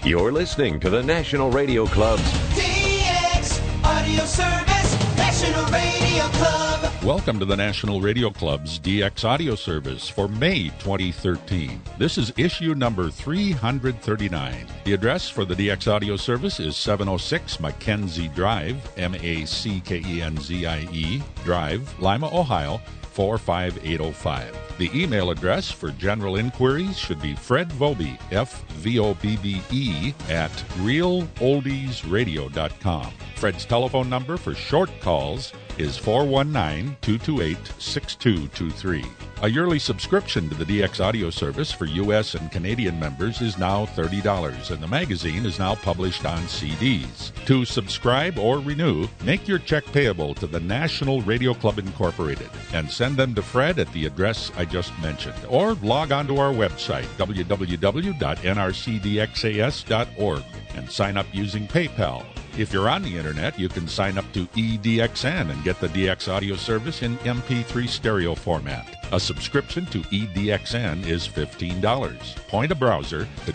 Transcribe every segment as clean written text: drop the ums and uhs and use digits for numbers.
You're listening to the National Radio Club's DX Audio Service, National Radio Club. Welcome to the National Radio Club's DX Audio Service for May 2013. This is issue number 339. The address for the DX Audio Service is 706 Mackenzie Drive, Mackenzie Drive, Lima, Ohio, 45805. The email address for general inquiries should be Fred Vobbe, F-V-O-B-B-E, at realoldiesradio.com. Fred's telephone number for short calls is 419-228-6223. A yearly subscription to the DX Audio Service for U.S. and Canadian members is now $30, and the magazine is now published on CDs. To subscribe or renew, make your check payable to the National Radio Club Incorporated and send them to Fred at the address I just mentioned, or log on to our website, www.nrcdxas.org, and sign up using PayPal. If you're on the internet, you can sign up to EDXN and get the DX Audio Service in MP3 stereo format. A subscription to EDXN is $15. Point a browser to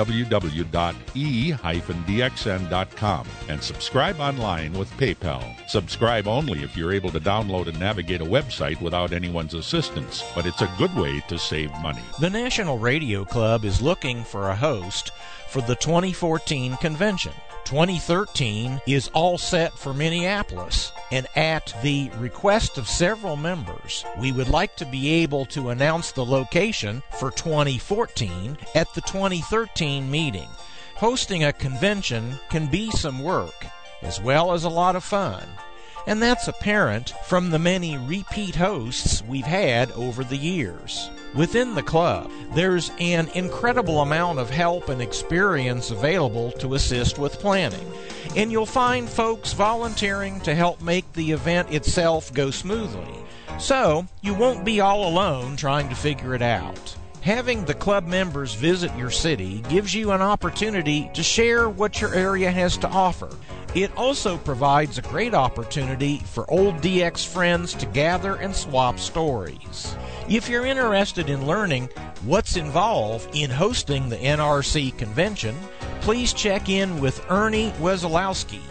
www.e-dxn.com and subscribe online with PayPal. Subscribe only if you're able to download and navigate a website without anyone's assistance, but it's a good way to save money. The National Radio Club is looking for a host for the 2014 convention. 2013 is all set for Minneapolis, and at the request of several members, we would like to be able to announce the location for 2014 at the 2013 meeting. Hosting a convention can be some work, as well as a lot of fun, and that's apparent from the many repeat hosts we've had over the years. Within the club, there's an incredible amount of help and experience available to assist with planning, and you'll find folks volunteering to help make the event itself go smoothly. So, you won't be all alone trying to figure it out. Having the club members visit your city gives you an opportunity to share what your area has to offer. It also provides a great opportunity for old DX friends to gather and swap stories. If you're interested in learning what's involved in hosting the NRC convention, please check in with Ernie Wesolowski,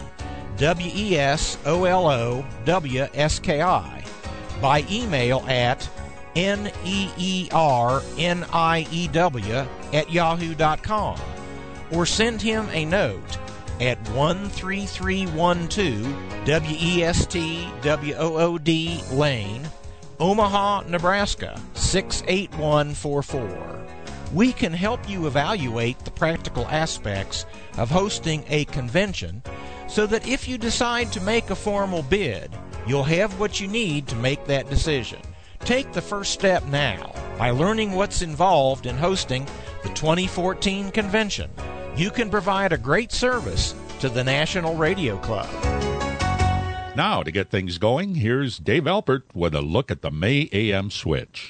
Wesolowski, by email at neerniew@yahoo.com, or send him a note at 13312 West Wood Lane, Omaha, Nebraska, 68144. We can help you evaluate the practical aspects of hosting a convention so that if you decide to make a formal bid, you'll have what you need to make that decision. Take the first step now by learning what's involved in hosting the 2014 convention. You can provide a great service to the National Radio Club. Now, to get things going, here's Dave Alpert with a look at the May AM Switch.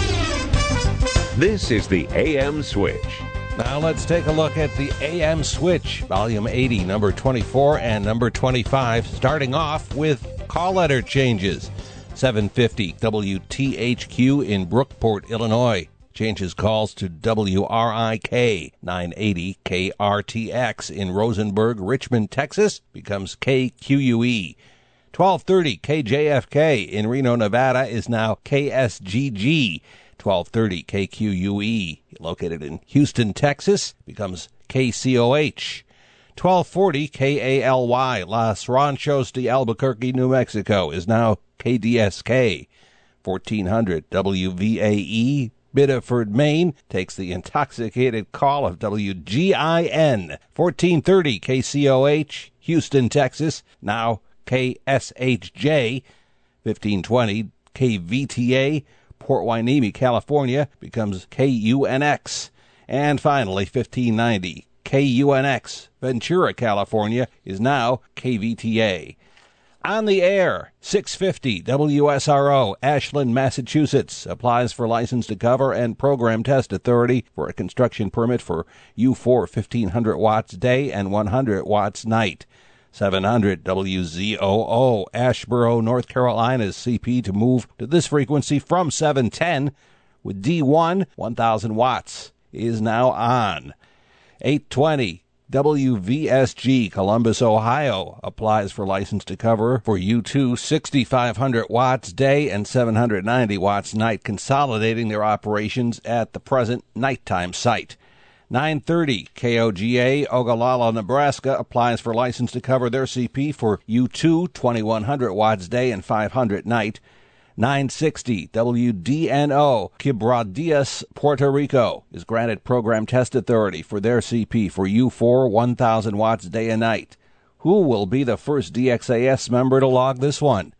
This is the AM Switch. Now let's take a look at the AM Switch, Volume 80, number 24 and number 25, starting off with call letter changes. 750 WTHQ in Brookport, Illinois. Changes calls to WRIK. 980 KRTX in Rosenberg, Richmond, Texas, becomes KQUE. 1230 KJFK in Reno, Nevada is now KSGG. 1230 KQUE, located in Houston, Texas, becomes KCOH. 1240 KALY, Los Ranchos de Albuquerque, New Mexico, is now KDSK. 1400 WVAE, Biddeford, Maine, takes the intoxicated call of WGIN. 1430 KCOH, Houston, Texas, now KSHJ. 1520 KVTA, Port Hueneme, California, becomes KUNX. And finally, 1590 KUNX, Ventura, California, is now KVTA. On the air, 650 WSRO, Ashland, Massachusetts, applies for license to cover and program test authority for a construction permit for U4 1500 watts day and 100 watts night. 700 WZOO, Asheboro, North Carolina's CP to move to this frequency from 710 with D1, 1000 watts, is now on. 820 WVSG, Columbus, Ohio, applies for license to cover for U2, 6,500 watts day and 790 watts night, consolidating their operations at the present nighttime site. 930 KOGA, Ogallala, Nebraska, applies for license to cover their CP for U2, 2,100 watts day and 500 night. 960 WDNO, Quebradillas, Puerto Rico, is granted program test authority for their CP for U4, 1,000 watts day and night. Who will be the first DXAS member to log this one?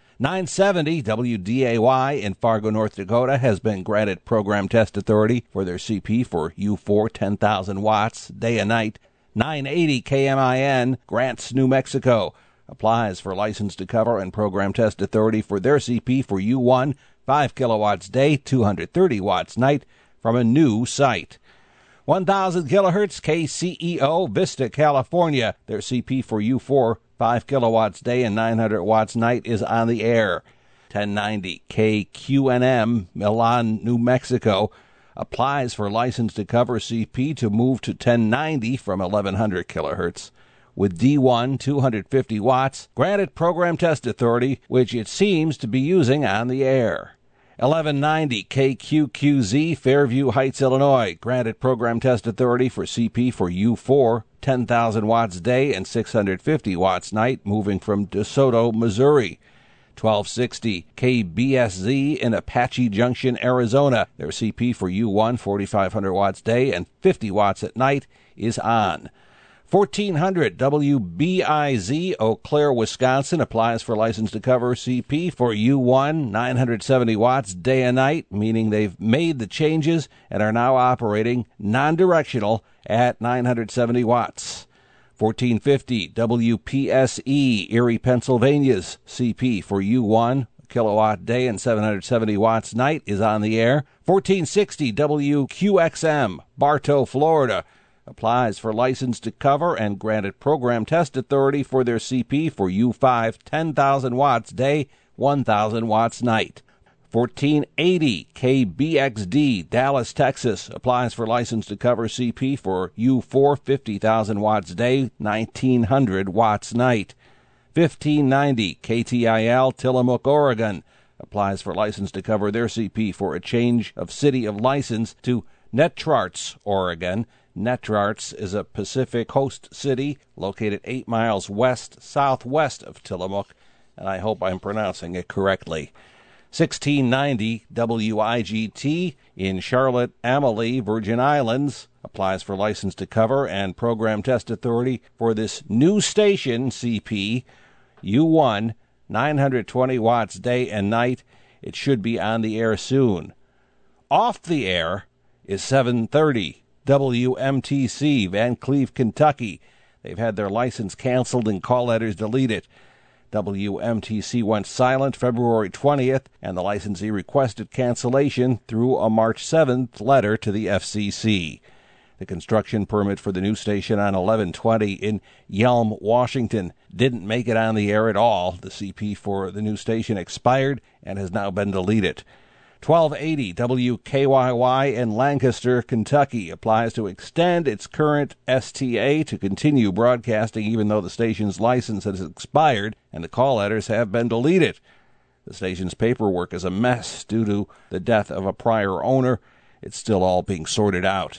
970 WDAY in Fargo, North Dakota, has been granted program test authority for their CP for U4, 10,000 watts day and night. 980 KMIN, Grants, New Mexico, applies for license to cover and program test authority for their CP for U1, 5 kilowatts day, 230 watts night, from a new site. 1,000 kilohertz KCEO, Vista, California. Their CP for U4, 5 kilowatts day and 900 watts night, is on the air. 1090 KQNM, Milan, New Mexico, applies for license to cover CP to move to 1090 from 1100 kilohertz. With D1, 250 watts, granted program test authority, which it seems to be using on the air. 1190 KQQZ, Fairview Heights, Illinois, granted program test authority for CP for U4, 10,000 watts day and 650 watts night, moving from DeSoto, Missouri. 1260 KBSZ in Apache Junction, Arizona. Their CP for U1, 4,500 watts day and 50 watts at night, is on. 1400 WBIZ, Eau Claire, Wisconsin, applies for license to cover CP for U1, 970 watts day and night, meaning they've made the changes and are now operating non-directional at 970 watts. 1450 WPSE, Erie, Pennsylvania's CP for U1, kilowatt day and 770 watts night, is on the air. 1460 WQXM, Bartow, Florida, applies for license to cover and granted program test authority for their CP for U5, 10,000 watts day, 1,000 watts night. 1480 KBXD, Dallas, Texas, applies for license to cover CP for U4, 50,000 watts day, 1,900 watts night. 1590 KTIL, Tillamook, Oregon, applies for license to cover their CP for a change of city of license to Netrarts, Oregon. Netrarts is a Pacific Coast city located 8 miles west-southwest of Tillamook, and I hope I'm pronouncing it correctly. 1690 WIGT in Charlotte, Amalie, Virgin Islands, applies for license to cover and program test authority for this new station, CP, U1, 920 watts day and night. It should be on the air soon. Off the air is 730 WMTC, Van Cleve, Kentucky. They've had their license canceled and call letters deleted. WMTC went silent February 20th, and the licensee requested cancellation through a March 7th letter to the FCC. The construction permit for the new station on 1120 in Yelm, Washington, didn't make it on the air at all. The CP for the new station expired and has now been deleted. 1280 WKYY in Lancaster, Kentucky, applies to extend its current STA to continue broadcasting even though the station's license has expired and the call letters have been deleted. The station's paperwork is a mess due to the death of a prior owner. It's still all being sorted out.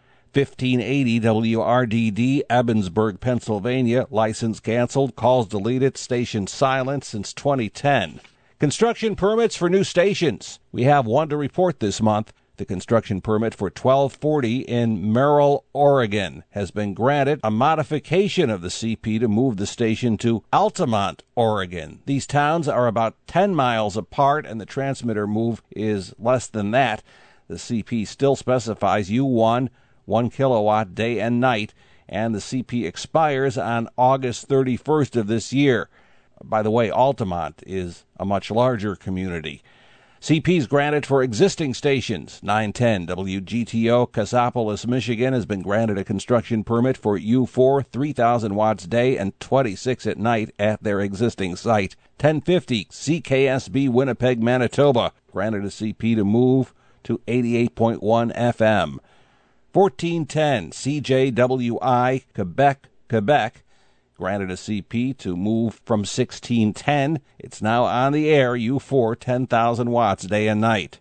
1580 WRDD, Ebensburg, Pennsylvania, license canceled, calls deleted, station silent since 2010. Construction permits for new stations. We have one to report this month. The construction permit for 1240 in Merrill, Oregon, has been granted. A modification of the CP to move the station to Altamont, Oregon. These towns are about 10 miles apart, and the transmitter move is less than that. The CP still specifies U1, 1 kilowatt day and night, and the CP expires on August 31st of this year. By the way, Altamont is a much larger community. CPs granted for existing stations. 910 WGTO, Cassopolis, Michigan, has been granted a construction permit for U4, 3,000 watts day and 26 at night at their existing site. 1050 CKSB, Winnipeg, Manitoba, granted a CP to move to 88.1 FM. 1410 CJWI Quebec, granted a CP to move from 1610. It's now on the air, U4, 10,000 watts day and night.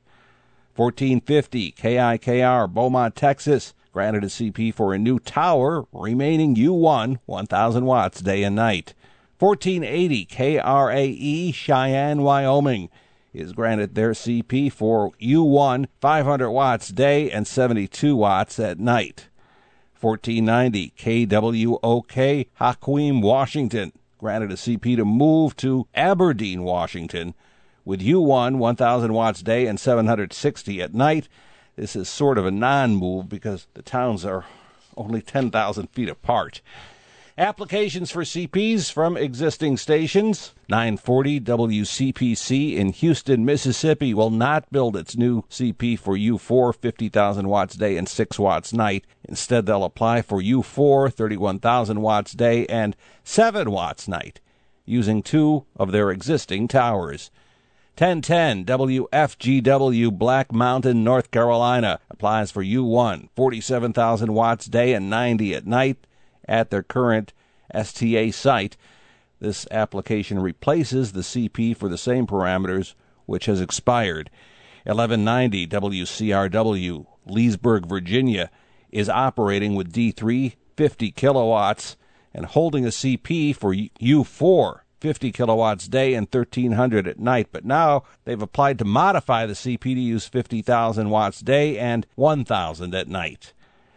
1450 KIKR, Beaumont, Texas, granted a CP for a new tower, remaining U1, 1,000 watts day and night. 1480 KRAE, Cheyenne, Wyoming, is granted their CP for U1, 500 watts day and 72 watts at night. 1490 KWOK, Hakeem, Washington, granted a CP to move to Aberdeen, Washington, with U1, 1,000 watts day and 760 at night. This is sort of a non-move because the towns are only 10,000 feet apart. Applications for CPs from existing stations. 940 WCPC in Houston, Mississippi will not build its new CP for U4, 50,000 watts day and 6 watts night. Instead, they'll apply for U4, 31,000 watts day and 7 watts night, using 2 of their existing towers. 1010 WFGW, Black Mountain, North Carolina, applies for U1, 47,000 watts day and 90 at night at their current STA site. This application replaces the CP for the same parameters, which has expired. 1190 WCRW, Leesburg, Virginia, is operating with D3, 50 kilowatts, and holding a CP for U4, 50 kilowatts day and 1,300 at night, but now they've applied to modify the CP to use 50,000 watts day and 1,000 at night.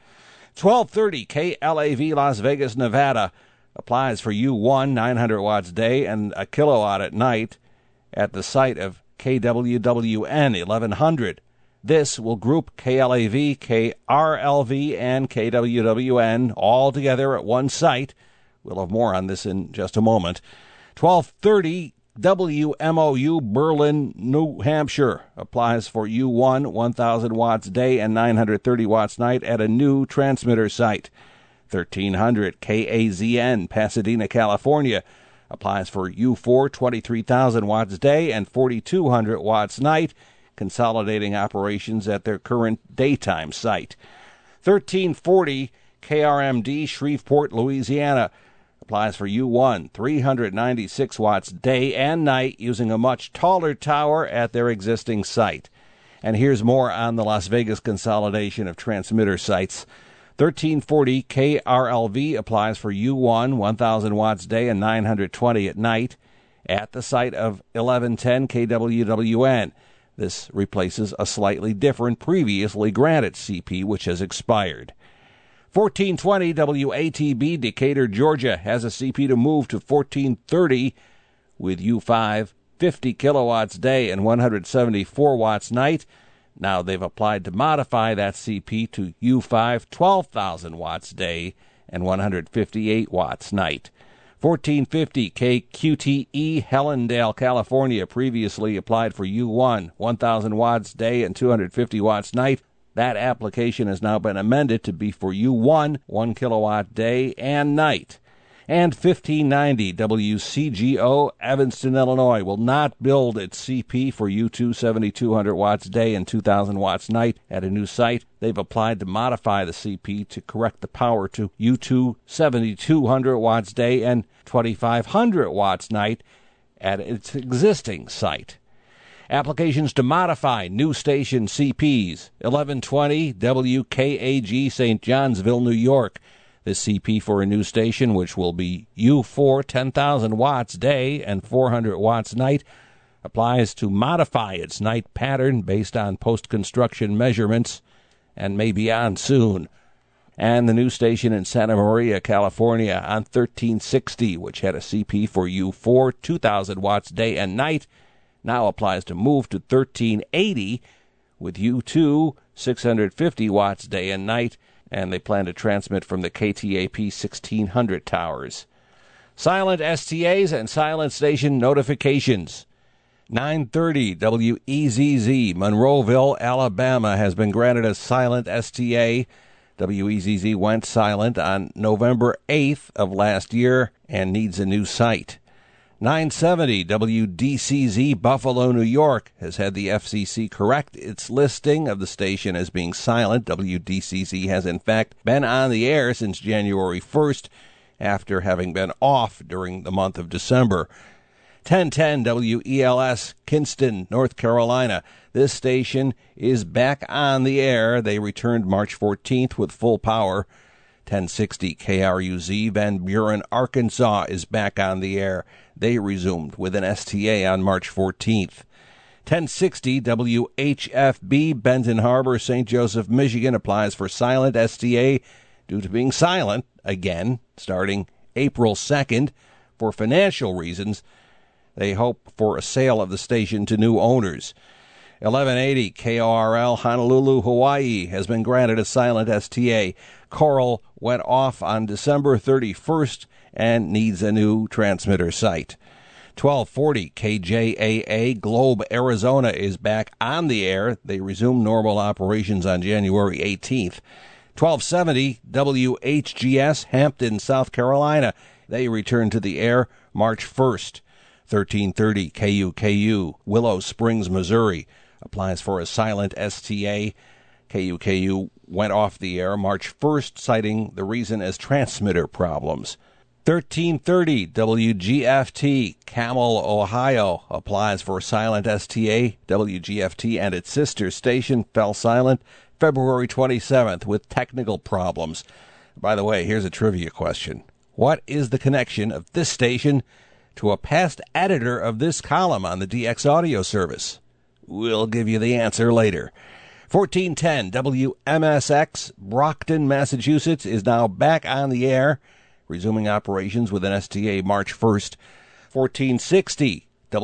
1230 KLAV, Las Vegas, Nevada, applies for U1, 900 watts day and a kilowatt at night at the site of KWWN 1100. This will group KLAV, KRLV, and KWWN all together at one site. We'll have more on this in just a moment. 1230 WMOU, Berlin, New Hampshire, applies for U1, 1,000 watts day and 930 watts night at a new transmitter site. 1300 KAZN, Pasadena, California, applies for U4, 23,000 watts day and 4,200 watts night, consolidating operations at their current daytime site. 1340 KRMD, Shreveport, Louisiana, applies for U1, 396 watts day and night, using a much taller tower at their existing site. And here's more on the Las Vegas consolidation of transmitter sites. 1340 KRLV applies for U1, 1,000 watts day and 920 at night at the site of 1110 KWWN. This replaces a slightly different previously granted CP, which has expired. 1420 WATB, Decatur, Georgia, has a CP to move to 1430 with U5, 50 kilowatts day and 174 watts night. Now they've applied to modify that CP to U5, 12,000 watts day and 158 watts night. 1450 KQTE, Helendale, California, previously applied for U1, 1,000 watts day and 250 watts night. That application has now been amended to be for U1, 1 kilowatt day and night. And 1590 WCGO, Evanston, Illinois, will not build its CP for U2, 7,200 watts day and 2,000 watts night at a new site. They've applied to modify the CP to correct the power to U2, 7,200 watts day and 2,500 watts night at its existing site. Applications to modify new station CPs. 1120 WKAG, St. Johnsville, New York. The CP for a new station, which will be U4, 10,000 watts day and 400 watts night, applies to modify its night pattern based on post-construction measurements and may be on soon. And the new station in Santa Maria, California on 1360, which had a CP for U4, 2,000 watts day and night, now applies to move to 1380 with U2, 650 watts day and night, and they plan to transmit from the KTAP 1600 towers. Silent STAs and silent station notifications. 930 WEZZ, Monroeville, Alabama, has been granted a silent STA. WEZZ went silent on November 8th of last year and needs a new site. 970 WDCZ Buffalo, New York has had the FCC correct its listing of the station as being silent. WDCZ has in fact been on the air since January 1st after having been off during the month of December. 1010 WELS, Kinston, North Carolina. This station is back on the air. They returned March 14th with full power. 1060 KRUZ, Van Buren, Arkansas is back on the air. They resumed with an STA on March 14th. 1060 WHFB, Benton Harbor, St. Joseph, Michigan applies for silent STA due to being silent again starting April 2nd for financial reasons. They hope for a sale of the station to new owners. 1180 KORL, Honolulu, Hawaii has been granted a silent STA. Coral went off on December 31st and needs a new transmitter site. 1240 KJAA, Globe, Arizona is back on the air. They resumed normal operations on January 18th. 1270 WHGS, Hampton, South Carolina. They returned to the air March 1st. 1330 KUKU, Willow Springs, Missouri, applies for a silent STA. KUKU went off the air March 1st, citing the reason as transmitter problems. 1330 WGFT, Camel, Ohio, applies for silent STA. WGFT and its sister station fell silent February 27th with technical problems. By the way, here's a trivia question. What is the connection of this station to a past editor of this column on the DX audio service? We'll give you the answer later. 1410 WMSX, Brockton, Massachusetts, is now back on the air, resuming operations with an STA March 1st. 1460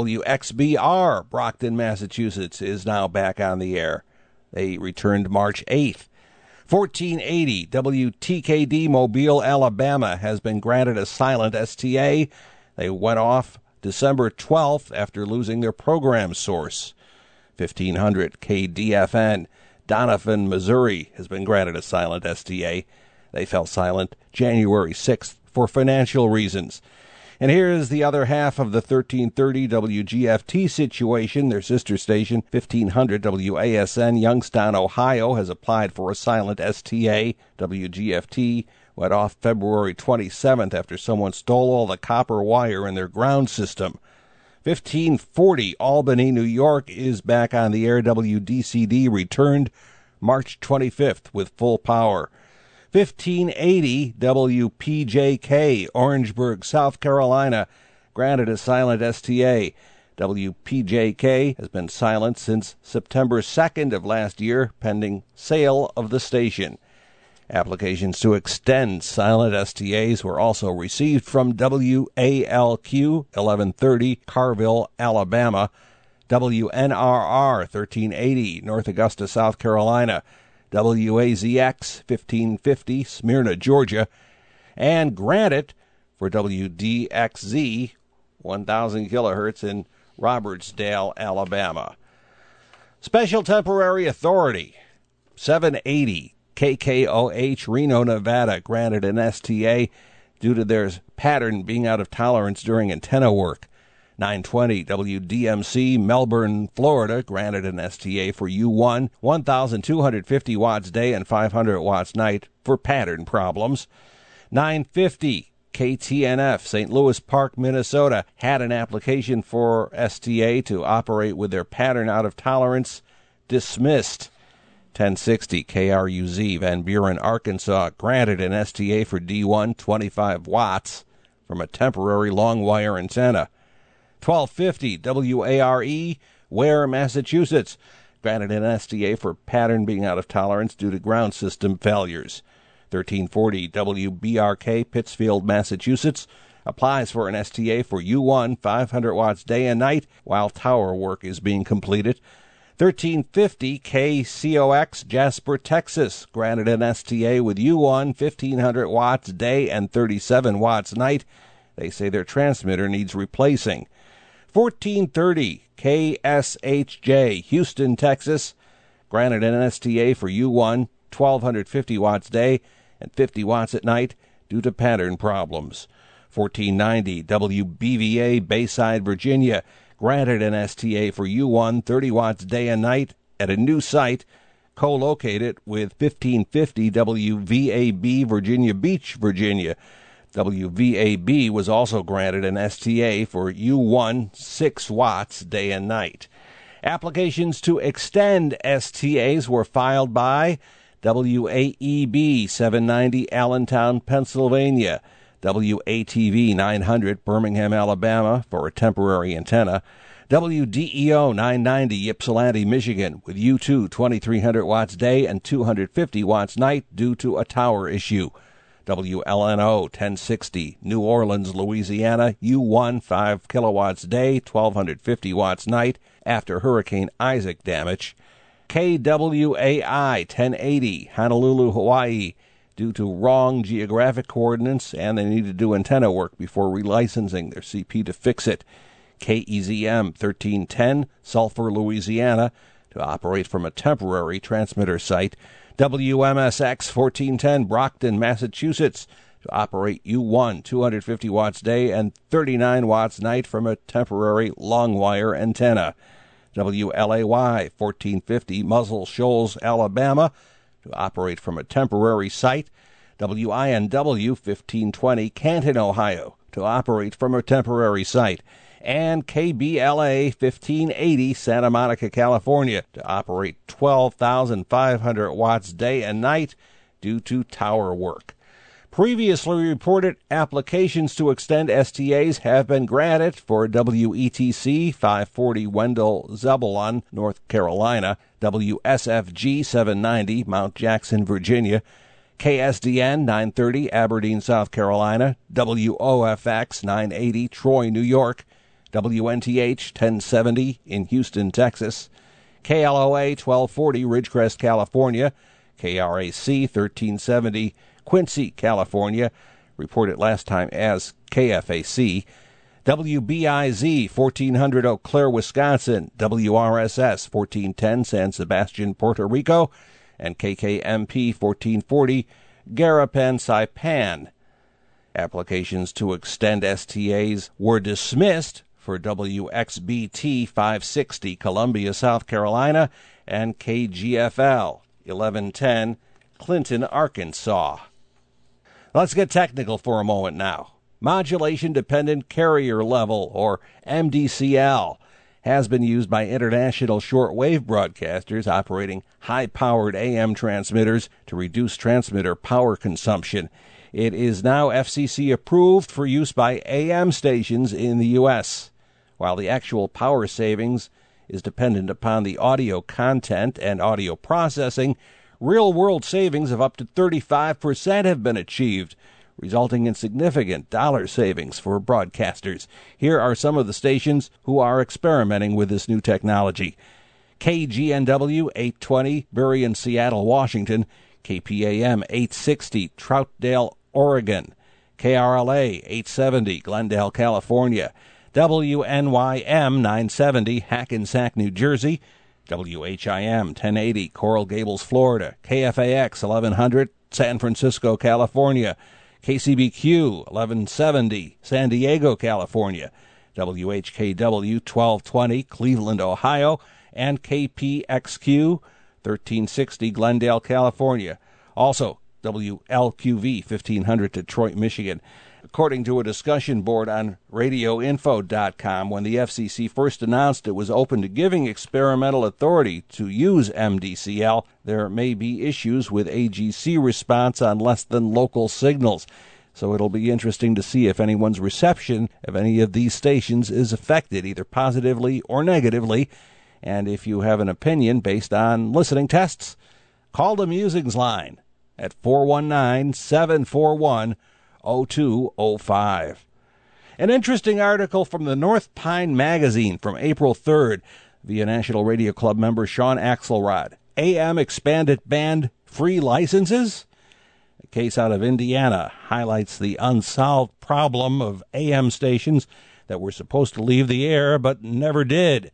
WXBR, Brockton, Massachusetts, is now back on the air. They returned March 8th. 1480 WTKD, Mobile, Alabama, has been granted a silent STA. They went off December 12th after losing their program source. 1500 KDFN, Donovan, Missouri, has been granted a silent STA. They fell silent January 6th for financial reasons. And here is the other half of the 1330 WGFT situation. Their sister station, 1500 WASN, Youngstown, Ohio, has applied for a silent STA. WGFT went off February 27th after someone stole all the copper wire in their ground system. 1540 Albany, New York is back on the air. WDCD returned March 25th with full power. 1580 WPJK, Orangeburg, South Carolina, granted a silent STA. WPJK has been silent since September 2nd of last year, pending sale of the station. Applications to extend silent STAs were also received from WALQ 1130, Carville, Alabama, WNRR 1380, North Augusta, South Carolina, WAZX 1550, Smyrna, Georgia, and granted for WDXZ 1000 kilohertz in Robertsdale, Alabama. Special Temporary Authority 780 KKOH, Reno, Nevada, granted an STA due to their pattern being out of tolerance during antenna work. 920 WDMC, Melbourne, Florida, granted an STA for U1, 1,250 watts day and 500 watts night for pattern problems. 950 KTNF, St. Louis Park, Minnesota, had an application for STA to operate with their pattern out of tolerance dismissed. 1060 KRUZ, Van Buren, Arkansas, granted an STA for D1, 25 watts from a temporary long wire antenna. 1250 WARE, Ware, Massachusetts, granted an STA for pattern being out of tolerance due to ground system failures. 1340 WBRK, Pittsfield, Massachusetts, applies for an STA for U1, 500 watts day and night while tower work is being completed. 1350 KCOX, Jasper, Texas, granted an STA with U1, 1500 watts day and 37 watts night. They say their transmitter needs replacing. 1430 KSHJ, Houston, Texas, granted an STA for U1, 1250 watts day and 50 watts at night due to pattern problems. 1490 WBVA Bayside, Virginia, granted an STA for U1 30 watts day and night at a new site co-located with 1550 WVAB Virginia Beach, Virginia. WVAB was also granted an STA for U1 6 watts day and night. Applications to extend STAs were filed by WAEB 790 Allentown, Pennsylvania, WATV 900 Birmingham, Alabama for a temporary antenna, WDEO 990 Ypsilanti, Michigan with U2 2300 watts day and 250 watts night due to a tower issue. WLNO 1060 New Orleans, Louisiana, U1 5 kilowatts day, 1250 watts night after Hurricane Isaac damage. KWAI 1080 Honolulu, Hawaii, due to wrong geographic coordinates, and they need to do antenna work before relicensing their CP to fix it. KEZM 1310 Sulphur, Louisiana, to operate from a temporary transmitter site. WMSX 1410 Brockton, Massachusetts, to operate U1 250 watts day and 39 watts night from a temporary long wire antenna. WLAY 1450 Muscle Shoals, Alabama, to operate from a temporary site. WINW 1520 Canton, Ohio, to operate from a temporary site. And KBLA 1580 Santa Monica, California, to operate 12,500 watts day and night due to tower work. Previously reported applications to extend STAs have been granted for WETC 540 Wendell, Zebulon, North Carolina, WSFG 790 Mount Jackson, Virginia, KSDN 930 Aberdeen, South Carolina, WOFX 980 Troy, New York, WNTH 1070 in Houston, Texas, KLOA 1240 Ridgecrest, California, KRAC 1370 Quincy, California, reported last time as KFAC, WBIZ 1400 Eau Claire, Wisconsin, WRSS 1410 San Sebastian, Puerto Rico, and KKMP 1440 Garapan, Saipan. Applications to extend STAs were dismissed for WXBT 560 Columbia, South Carolina, and KGFL 1110 Clinton, Arkansas. Let's get technical for a moment now. Modulation-dependent carrier level, or MDCL, has been used by international shortwave broadcasters operating high-powered AM transmitters to reduce transmitter power consumption. It is now FCC approved for use by AM stations in the U.S. While the actual power savings is dependent upon the audio content and audio processing, real-world savings of up to 35% have been achieved, resulting in significant dollar savings for broadcasters. Here are some of the stations who are experimenting with this new technology. KGNW 820 Burien, Seattle, Washington, KPAM 860 Troutdale, Oregon, KRLA 870 Glendale, California, WNYM 970 Hackensack, New Jersey, WHIM 1080 Coral Gables, Florida, KFAX 1100 San Francisco, California, KCBQ 1170 San Diego, California, WHKW 1220 Cleveland, Ohio, and KPXQ 1360 Glendale, California. Also, WLQV 1500 Detroit, Michigan. According to a discussion board on radioinfo.com, when the FCC first announced it was open to giving experimental authority to use MDCL, there may be issues with AGC response on less than local signals. So it'll be interesting to see if anyone's reception of any of these stations is affected, either positively or negatively. And if you have an opinion based on listening tests, call the Musings line at 419-741-0205. An interesting article from the North Pine Magazine from April 3rd via National Radio Club member Sean Axelrod. AM expanded band free licenses? A case out of Indiana highlights the unsolved problem of AM stations that were supposed to leave the air but never did.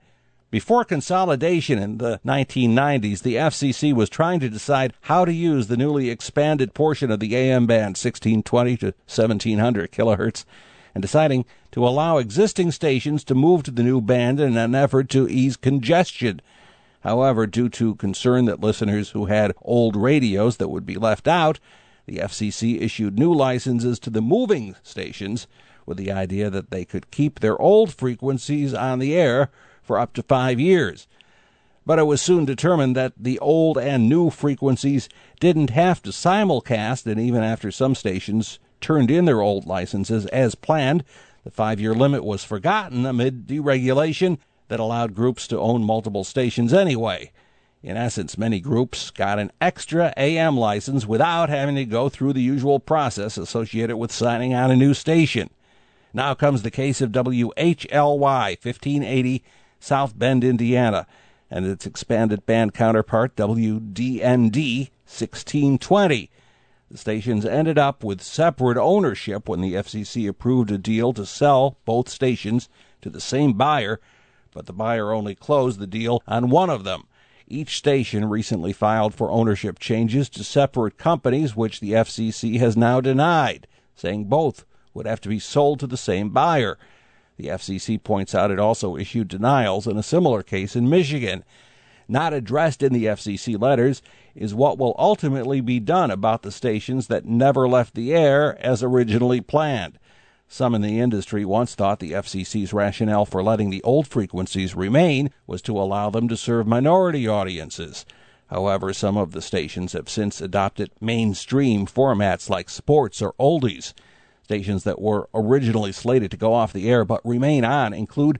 Before consolidation in the 1990s, the FCC was trying to decide how to use the newly expanded portion of the AM band, 1620 to 1700 kilohertz, and deciding to allow existing stations to move to the new band in an effort to ease congestion. However, due to concern that listeners who had old radios that would be left out, the FCC issued new licenses to the moving stations with the idea that they could keep their old frequencies on the air for up to 5 years. But it was soon determined that the old and new frequencies didn't have to simulcast, and even after some stations turned in their old licenses as planned, the 5-year limit was forgotten amid deregulation that allowed groups to own multiple stations anyway. In essence, many groups got an extra AM license without having to go through the usual process associated with signing on a new station. Now comes the case of WHLY 1580 South Bend, Indiana, and its expanded band counterpart WDND 1620. The stations ended up with separate ownership when the FCC approved a deal to sell both stations to the same buyer, but the buyer only closed the deal on one of them. Each station recently filed for ownership changes to separate companies, which the FCC has now denied, saying both would have to be sold to the same buyer. The FCC points out it also issued denials in a similar case in Michigan. Not addressed in the FCC letters is what will ultimately be done about the stations that never left the air as originally planned. Some in the industry once thought the FCC's rationale for letting the old frequencies remain was to allow them to serve minority audiences. However, some of the stations have since adopted mainstream formats like sports or oldies. Stations that were originally slated to go off the air but remain on include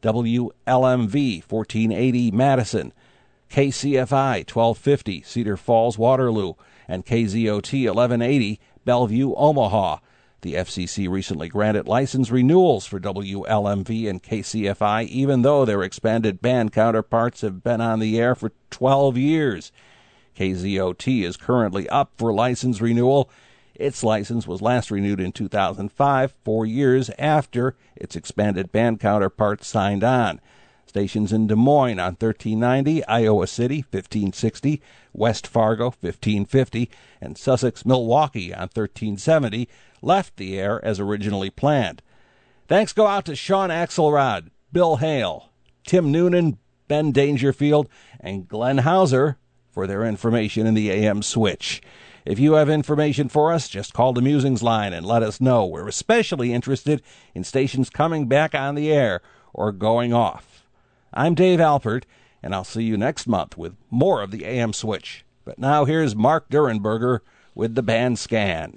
WLMV 1480 Madison, KCFI 1250 Cedar Falls Waterloo, and KZOT 1180 Bellevue Omaha. The FCC recently granted license renewals for WLMV and KCFI, even though their expanded band counterparts have been on the air for 12 years. KZOT is currently up for license renewal. Its license was last renewed in 2005, 4 years after its expanded band counterparts signed on. Stations in Des Moines on 1390, Iowa City 1560, West Fargo 1550, and Sussex Milwaukee on 1370 left the air as originally planned. Thanks go out to Sean Axelrod, Bill Hale, Tim Noonan, Ben Dangerfield, and Glenn Hauser for their information in the AM Switch. If you have information for us, just call the Musings line and let us know. We're especially interested in stations coming back on the air or going off. I'm Dave Alpert, and I'll see you next month with more of the AM Switch. But now here's Mark Durenberger with the band scan.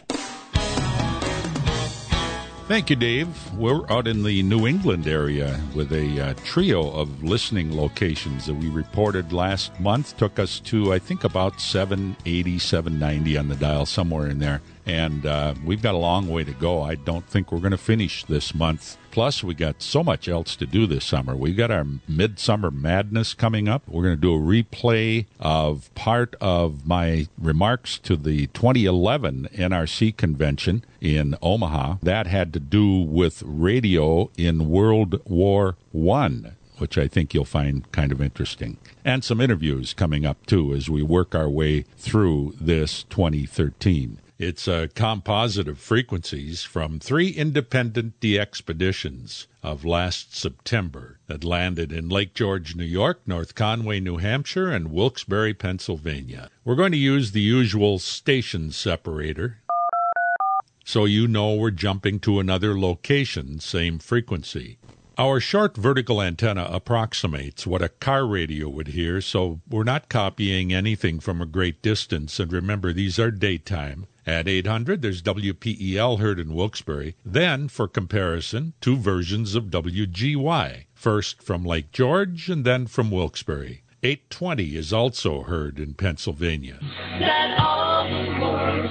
Thank you, Dave. We're out in the New England area with a trio of listening locations that we reported last month. Took us to, I think, about 780, 790 on the dial, somewhere in there. And we've got a long way to go. I don't think we're going to finish this month. Plus, we got so much else to do this summer. We've got our Midsummer Madness coming up. We're going to do a replay of part of my remarks to the 2011 NRC convention in Omaha. That had to do with radio in World War I, which I think you'll find kind of interesting. And some interviews coming up, too, as we work our way through this 2013. It's a composite of frequencies from 3 independent de-expeditions of last September that landed in Lake George, New York, North Conway, New Hampshire, and Wilkes-Barre, Pennsylvania. We're going to use the usual station separator, so you know we're jumping to another location, same frequency. Our short vertical antenna approximates what a car radio would hear, so we're not copying anything from a great distance. And remember, these are daytime. At 800, there's WPEL heard in Wilkes-Barre. Then, for comparison, 2 versions of WGY, first from Lake George and then from Wilkes-Barre. 820 is also heard in Pennsylvania. That all the world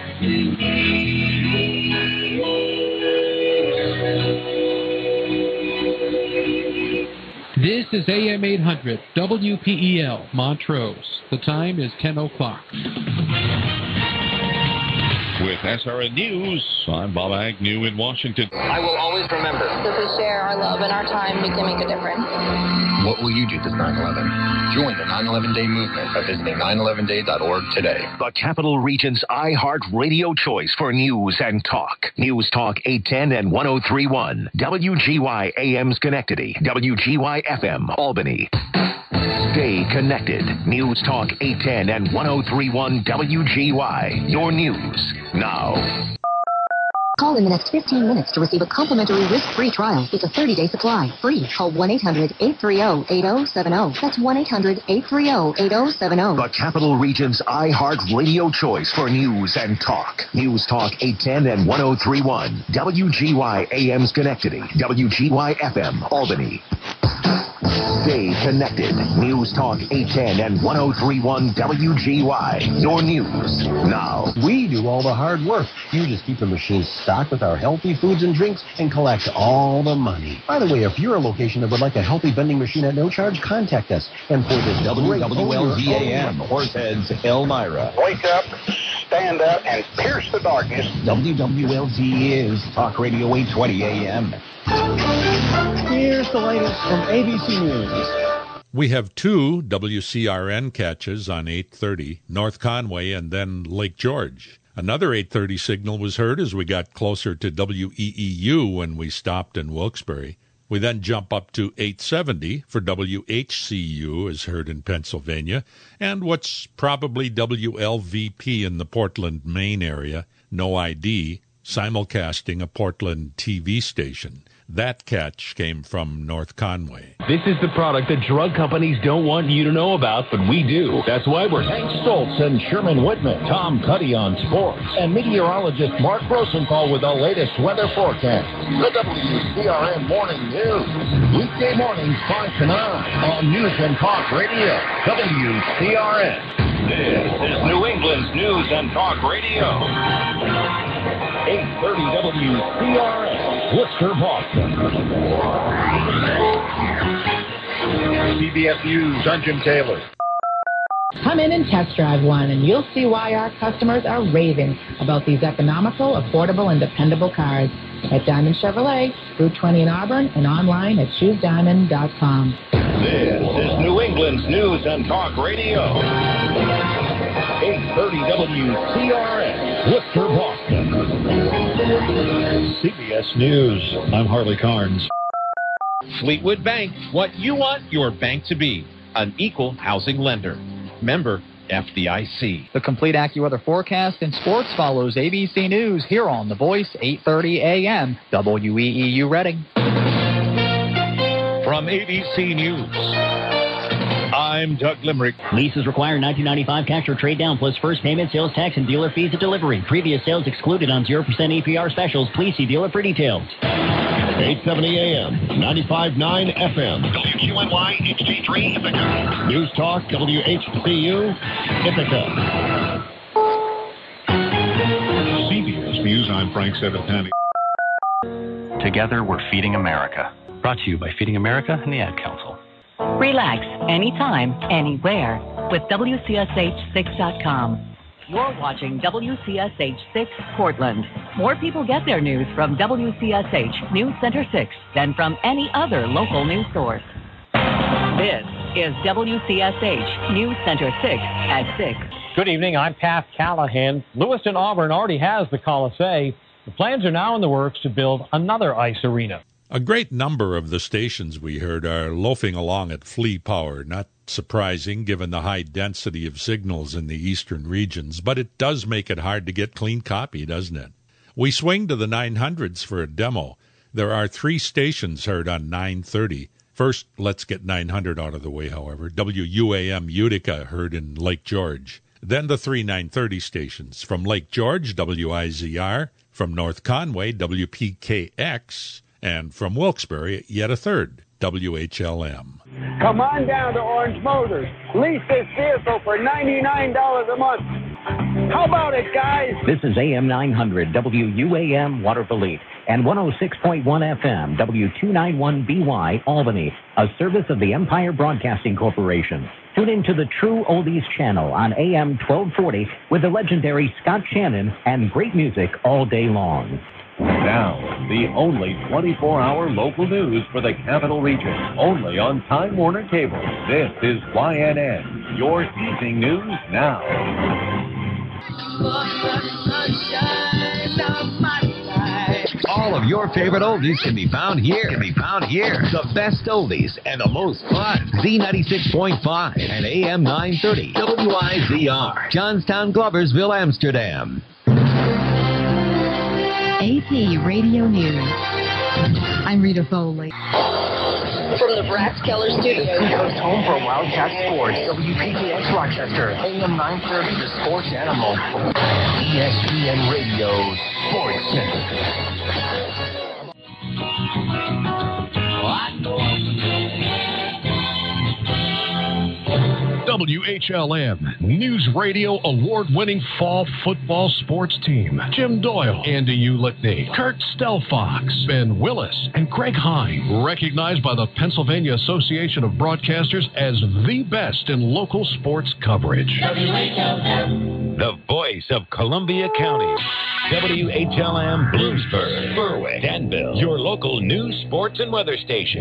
This is AM 800, WPEL, Montrose. The time is 10 o'clock. With SRN News, I'm Bob Agnew in Washington. I will always remember. If we share our love and our time, we can make a difference. What will you do this 9/11? Join the 9/11 Day movement by visiting 911day.org today. The Capital Region's iHeart Radio choice for news and talk. News Talk 810 and 1031. WGY AM Schenectady. WGY FM Albany. Stay connected. News Talk 810 and 1031 WGY. Your news now. Call in the next 15 minutes to receive a complimentary risk-free trial. It's a 30-day supply. Free. Call 1-800-830-8070. That's 1-800-830-8070. The Capital Region's iHeart Radio choice for news and talk. News Talk 810 and 1031. WGY AM Schenectady. WGY FM Albany. Stay connected. News Talk 810 and 1031 WGY. Your news now. We do all the hard work. You just keep the machine stocked with our healthy foods and drinks and collect all the money. By the way, if you're a location that would like a healthy vending machine at no charge, contact us. And for this WWLZAM, Horseheads, Elmira. Wake up, stand up, and pierce the darkness. WWLZ is Talk Radio 820 AM. Here's the latest from ABC News. We have two WCRN catches on 8:30, North Conway and then Lake George. Another 8:30 signal was heard as we got closer to WEEU when we stopped in Wilkes-Barre. We then jump up to 870 for WHCU as heard in Pennsylvania, and what's probably WLVP in the Portland, Maine area, no ID, simulcasting a Portland TV station. That catch came from North Conway. This is the product that drug companies don't want you to know about, but we do. That's why we're Hank Stoltz and Sherman Whitman, Tom Cuddy on sports, and meteorologist Mark Rosenthal with the latest weather forecast. The WCRN Morning News. Weekday mornings 5 to 9 on News and Talk Radio. WCRN. This is New England's News and Talk Radio. 830 WCRN, Worcester, Boston. CBS News, I'm Jim Taylor. Come in and test drive one, and you'll see why our customers are raving about these economical, affordable, and dependable cars. At Diamond Chevrolet, Route 20 in Auburn, and online at choosediamond.com. This is New England's News and Talk Radio. 830 WCRN, Worcester, Boston. CBS News, I'm Harley Carnes. Fleetwood Bank, what you want your bank to be, an equal housing lender. Member FDIC. The complete AccuWeather forecast and sports follows ABC News here on The Voice, 8:30 a.m. WEEU Reading. From ABC News, I'm Doug Limerick. Leases require 1995 cash or trade down plus first payment, sales tax, and dealer fees at delivery. Previous sales excluded on 0% APR specials. Please see dealer for details. 870 AM, 95.9 FM. WQNY, HD3, Ithaca. News Talk, WHCU, Ithaca. CBS News, I'm Frank Sebatani. Together, we're Feeding America. Brought to you by Feeding America and the Ad Council. Relax anytime, anywhere with WCSH6.com. You're watching WCSH6 Portland. More people get their news from WCSH News Center 6 than from any other local news source. This is WCSH News Center 6 at 6. Good evening, I'm Pat Callahan. Lewiston Auburn already has the Colisee. The plans are now in the works to build another ice arena. A great number of the stations we heard are loafing along at flea power. Not surprising given the high density of signals in the eastern regions, but it does make it hard to get clean copy, doesn't it? We swing to the 900s for a demo. There are 3 stations heard on 930. First, let's get 900 out of the way, however. WUAM Utica heard in Lake George. Then the 3 930 stations. From Lake George, WIZR. From North Conway, WPKX. And from Wilkes-Barre, yet a third, WHLM. Come on down to Orange Motors. Lease this vehicle for $99 a month. How about it, guys? This is AM 900 WUAM Waterville and 106.1 FM W291BY Albany, a service of the Empire Broadcasting Corporation. Tune in to the True Oldies channel on AM 1240 with the legendary Scott Shannon and great music all day long. Now, the only 24-hour local news for the Capital Region, only on Time Warner Cable. This is YNN, your evening news now. All of your favorite oldies can be found here. The best oldies and the most fun. Z96.5 and AM 930. WIZR. Johnstown, Gloversville, Amsterdam. AP Radio News. I'm Rita Foley. From the Brax Keller Studios. Coast home for Wildcat Sports. WPTX Rochester. AM 930, the sports animal. ESPN Radio Sports Center. WHLN News Radio award-winning fall football sports team. Jim Doyle, Andy Ulickney, Kurt Stelfox, Ben Willis, and Greg Hine. Recognized by the Pennsylvania Association of Broadcasters as the best in local sports coverage. WHLN. The voice of Columbia County. WHLM Bloomsburg, Berwick, Danville. Your local news, sports, and weather station.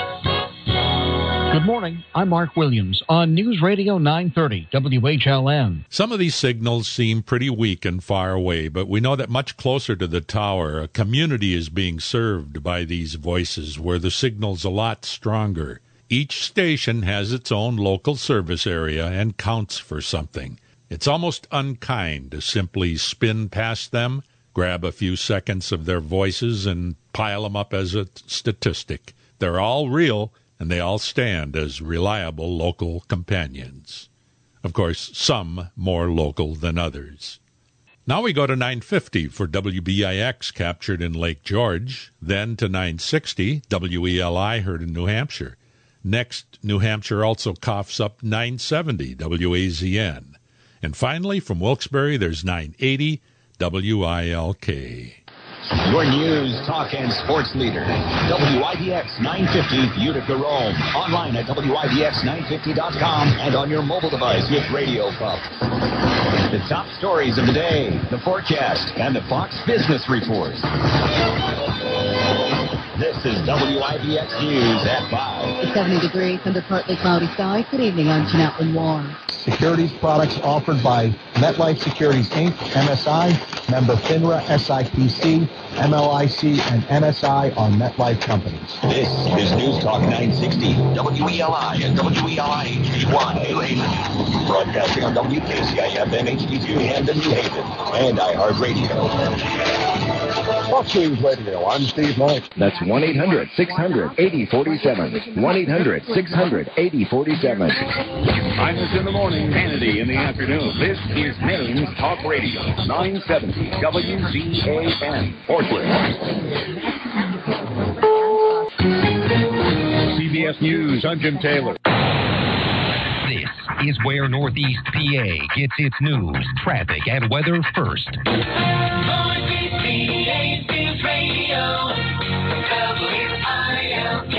Good morning. I'm Mark Williams on News Radio 930 WHLN. Some of these signals seem pretty weak and far away, but we know that much closer to the tower, a community is being served by these voices where the signal's a lot stronger. Each station has its own local service area and counts for something. It's almost unkind to simply spin past them, grab a few seconds of their voices, and pile them up as a statistic. They're all real, and they all stand as reliable local companions. Of course, some more local than others. Now we go to 950 for WBIX, captured in Lake George, then to 960, WELI, heard in New Hampshire. Next, New Hampshire also coughs up 970, WAZN. And finally, from Wilkes-Barre, there's 980, WILK. Your news, talk, and sports leader. WIBX 950 Utica Rome. Online at WIBX950.com and on your mobile device with Radio Pup. The top stories of the day, the forecast, and the Fox Business Report. This is WIBX News at 5. It's 70 degrees under partly cloudy skies. Good evening, I'm Jeanette Lenoir. Securities products offered by MetLife Securities, Inc., MSI, member FINRA, SIPC, MLIC, and NSI are MetLife companies. This is News Talk 960, WELI and WELI HD1 New Haven. Broadcasting on WKCI-FM HD2 Hampton, New Haven, and iHeartRadio. Fox News Radio, I'm Steve Mike. That's 1-800-600-8047. 1-800-600-8047. Highness in the morning, Hannity in the afternoon. This is Maine's Talk Radio, 970 WZAN, Portland. CBS News, I'm Jim Taylor. This is where Northeast PA gets its news, traffic, and weather first. Northeast PA News Radio, WILK.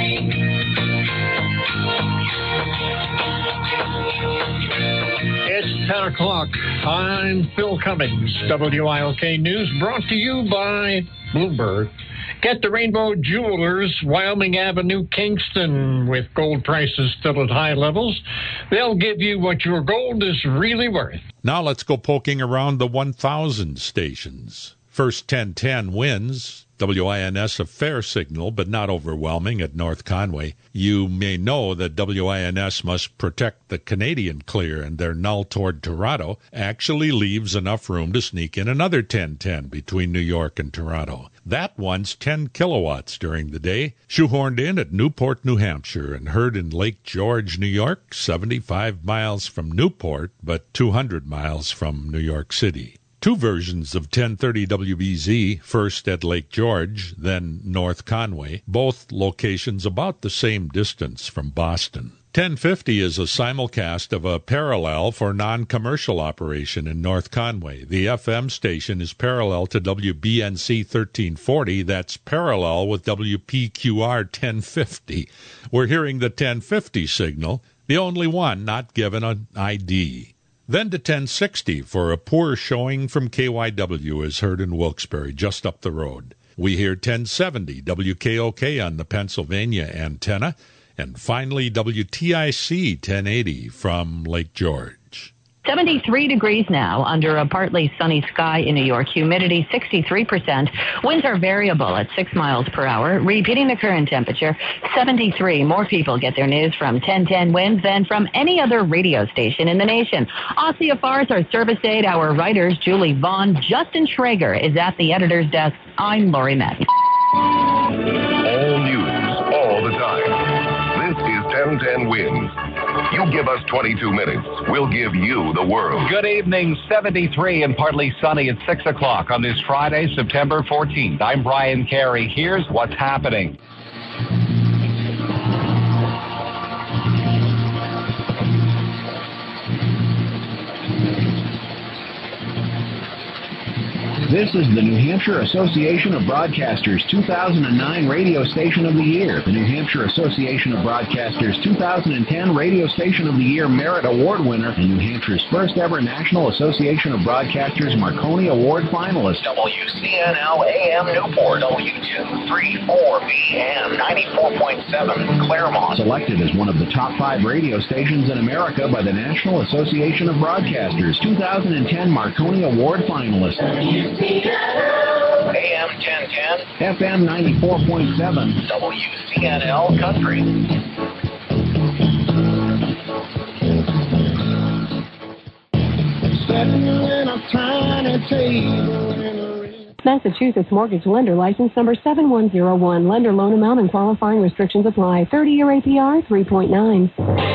It's 10 o'clock. I'm Phil Cummings. WILK News brought to you by Bloomberg. Get the Rainbow Jewelers, Wyoming Avenue, Kingston, with gold prices still at high levels. They'll give you what your gold is really worth. Now let's go poking around the 1,000 stations. First 1010 wins. WINS a fair signal, but not overwhelming at North Conway. You may know that WINS must protect the Canadian clear, and their null toward Toronto actually leaves enough room to sneak in another 1010 between New York and Toronto. That one's 10 kilowatts during the day, shoehorned in at Newport, New Hampshire, and heard in Lake George, New York, 75 miles from Newport, but 200 miles from New York City. Two versions of 1030 WBZ, first at Lake George, then North Conway, both locations about the same distance from Boston. 1050 is a simulcast of a parallel for non-commercial operation in North Conway. The FM station is parallel to WBNC 1340. That's parallel with WPQR 1050. We're hearing the 1050 signal. the only one not given an ID. Then to 1060 for a poor showing from KYW is heard in Wilkes-Barre, just up the road. We hear 1070 WKOK on the Pennsylvania antenna, and finally WTIC 1080 from Lake George. 73 degrees now under a partly sunny sky in New York. Humidity 63%. Winds are variable at 6 miles per hour. Repeating the current temperature, 73. More people get their news from 1010 Winds than from any other radio station in the nation. OCFR's our service aide. Our writers, Julie Vaughn, Justin Schrager is at the editor's desk. I'm Lori Metz. All news, all the time. This is 1010 Winds. You give us 22 minutes, we'll give you the world. Good evening, 73 and partly sunny at 6 o'clock on this Friday, September 14th. I'm Brian Carey. Here's what's happening. This is the New Hampshire Association of Broadcasters 2009 Radio Station of the Year. The New Hampshire Association of Broadcasters 2010 Radio Station of the Year Merit Award winner and New Hampshire's first ever National Association of Broadcasters Marconi Award finalist. WCNL AM Newport, W234BM 94.7 Claremont. Selected as one of the top 5 radio stations in America by the National Association of Broadcasters 2010 Marconi Award finalist. AM 1010. FM 94.7. WCNL Country. Massachusetts Mortgage Lender License Number 7101. Lender loan amount and qualifying restrictions apply. 30-year APR 3.9.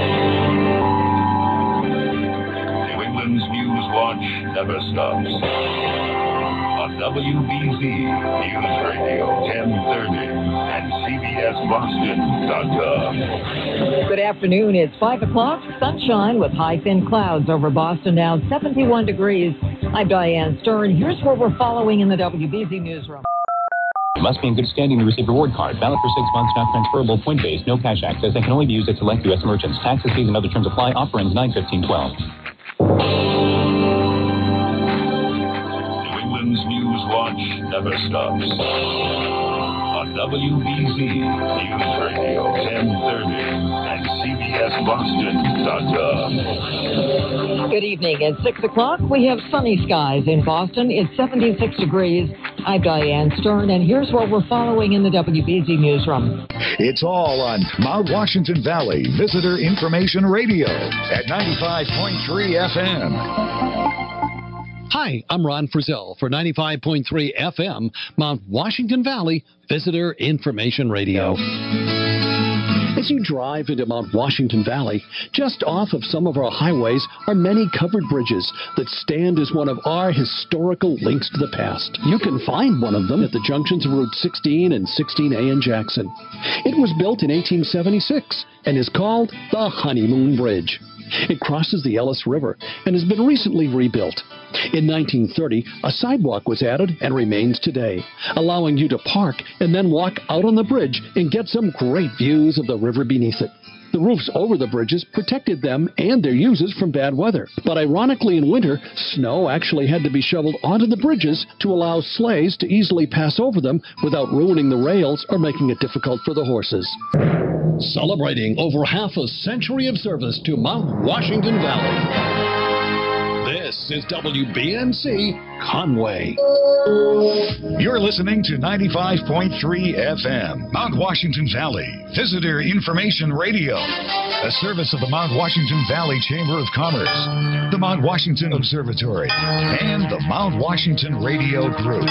New England's news watch never stops. On WBZ News Radio 1030 and CBSBoston.com. Good afternoon. It's 5 o'clock. Sunshine with high thin clouds over Boston now 71 degrees. I'm Diane Stern. Here's what we're following in the WBZ newsroom. You must be in good standing to receive reward card. Valid for 6 months, not transferable, point-based, no cash access, and can only be used at select U.S. merchants. Taxes, fees, and other terms apply. Offer ends 9/15/12. News Watch never stops. On WBZ News Radio 1030 and CBSBoston.com. Good evening. At 6 o'clock, we have sunny skies in Boston. It's 76 degrees. I'm Diane Stern, and here's what we're following in the WBZ newsroom. It's all on Mount Washington Valley Visitor Information Radio at 95.3 FM. Hi, I'm Ron Frizzell for 95.3 FM, Mount Washington Valley Visitor Information Radio. As you drive into Mount Washington Valley, just off of some of our highways are many covered bridges that stand as one of our historical links to the past. You can find one of them at the junctions of Route 16 and 16A in Jackson. It was built in 1876 and is called the Honeymoon Bridge. It crosses the Ellis River and has been recently rebuilt. In 1930, a sidewalk was added and remains today, allowing you to park and then walk out on the bridge and get some great views of the river beneath it. The roofs over the bridges protected them and their users from bad weather. But ironically, in winter, snow actually had to be shoveled onto the bridges to allow sleighs to easily pass over them without ruining the rails or making it difficult for the horses. Celebrating over half a century of service to Mount Washington Valley. This is WBNC Conway. You're listening to 95.3 FM, Mount Washington Valley Visitor Information Radio, a service of the Mount Washington Valley Chamber of Commerce, the Mount Washington Observatory, and the Mount Washington Radio Group.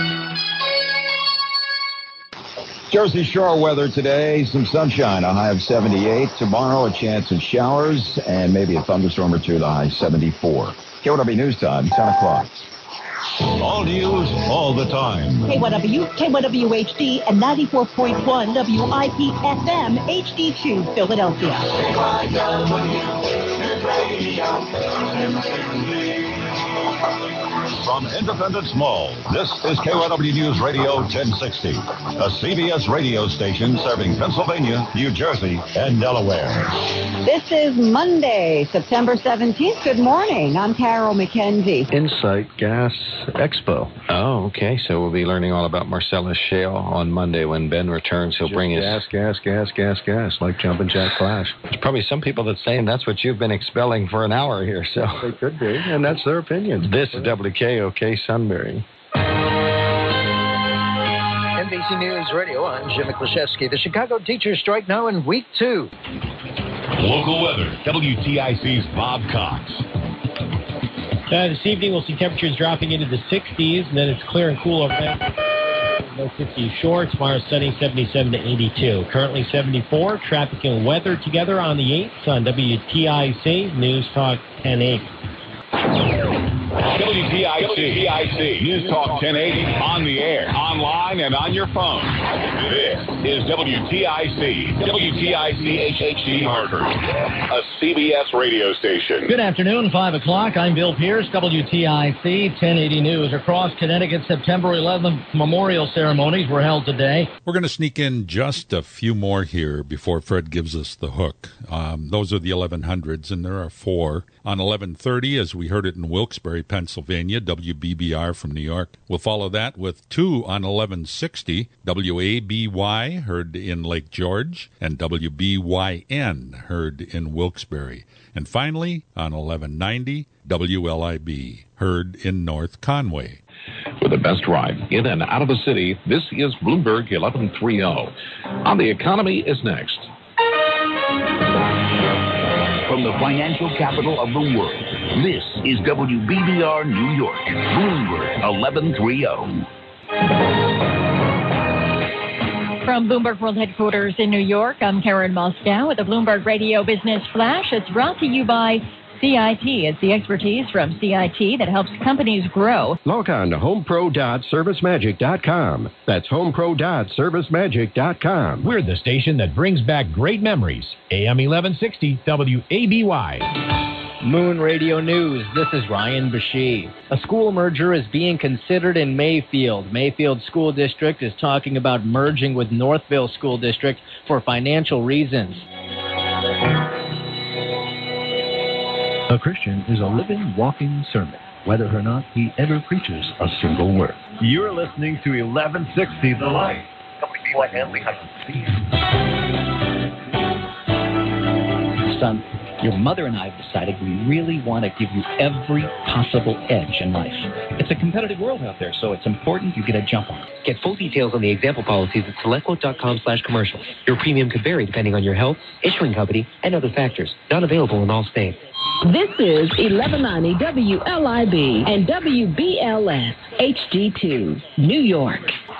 Jersey Shore weather today, some sunshine, a high of 78. Tomorrow, a chance of showers and maybe a thunderstorm or two, the high 74. KYW News Time, 10 o'clock. All news, all the time. KYW-HD and 94.1 WIP-FM HD2 Philadelphia. KYW from Independence Mall, this is KYW News Radio 1060, a CBS radio station serving Pennsylvania, New Jersey, and Delaware. This is Monday, September 17th. Good morning. I'm Carol McKenzie. Insight Gas Expo. Oh, okay. So we'll be learning all about Marcellus Shale on Monday when Ben returns. He'll bring his... Gas, like Jumpin' Jack Flash. There's probably some people that saying that's what you've been expelling for an hour here, so... They could be, and that's their opinion. This is WKOK Sunbury. NBC News Radio, I'm Jim Klashevsky. The Chicago teachers strike now in week 2. Local weather, WTIC's Bob Cox. This evening, we'll see temperatures dropping into the 60s, and then it's clear and cool overnight. Low 50s short. Tomorrow, sunny, 77 to 82. Currently 74. Traffic and weather together on the 8th on WTIC News Talk 1080. WTIC News Talk 1080 on the air, online, and on your phone. This is WTIC HHD Hartford, a CBS radio station. Good afternoon, 5 o'clock. I'm Bill Pierce, WTIC 1080 News. Across Connecticut, September 11th memorial ceremonies were held today. We're going to sneak in just a few more here before Fred gives us the hook. Those are the 1100s, and there are 4. On 1130, as we heard it in Wilkes-Barre, Pennsylvania, WBBR from New York. We'll follow that with 2 on 1160, WABY, heard in Lake George, and WBYN, heard in Wilkes-Barre. And finally, on 1190, WLIB, heard in North Conway. For the best ride in and out of the city, this is Bloomberg 1130. On the economy is next. From the financial capital of the world, this is WBBR New York, Bloomberg 1130. From Bloomberg World Headquarters in New York, I'm Karen Moscow with the Bloomberg Radio Business Flash. It's brought to you by CIT. It's the expertise from CIT that helps companies grow. Log on to homepro.servicemagic.com. That's homepro.servicemagic.com. We're the station that brings back great memories. AM 1160 WABY. Moon Radio News. This is Ryan Bashir. A school merger is being considered in Mayfield. Mayfield School District is talking about merging with Northville School District for financial reasons. A Christian is a living, walking sermon, whether or not he ever preaches a single word. You're listening to 1160 The Light. Son, your mother and I have decided we really want to give you every possible edge in life. It's a competitive world out there, so it's important you get a jump on it. Get full details on the example policies at selectquote.com/commercials. Your premium could vary depending on your health, issuing company, and other factors. Not available in all states. This is 1190 WLIB and WBLS HD2, New York.